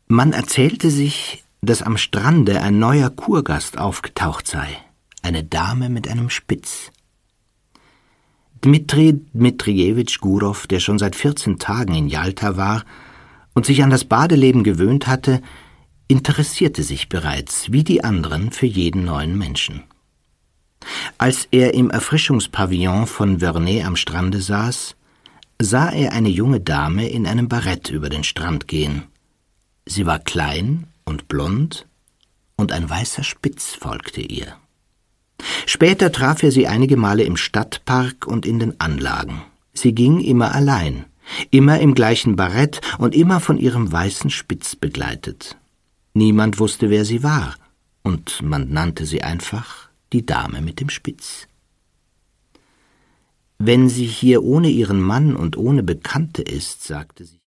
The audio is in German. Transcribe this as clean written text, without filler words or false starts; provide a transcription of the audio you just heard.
Man erzählte sich, dass am Strande ein neuer Kurgast aufgetaucht sei, eine Dame mit einem Spitz. Dmitri Dmitrijewitsch Gurow, der schon seit 14 Tagen in Jalta war und sich an das Badeleben gewöhnt hatte, interessierte sich bereits, wie die anderen, für jeden neuen Menschen. Als er im Erfrischungspavillon von Verney am Strande saß, sah er eine junge Dame in einem Barett über den Strand gehen. Sie war klein und blond, und ein weißer Spitz folgte ihr. Später traf er sie einige Male im Stadtpark und in den Anlagen. Sie ging immer allein, immer im gleichen Barett und immer von ihrem weißen Spitz begleitet. Niemand wusste, wer sie war, und man nannte sie einfach die Dame mit dem Spitz. »Wenn sie hier ohne ihren Mann und ohne Bekannte ist«, sagte sie,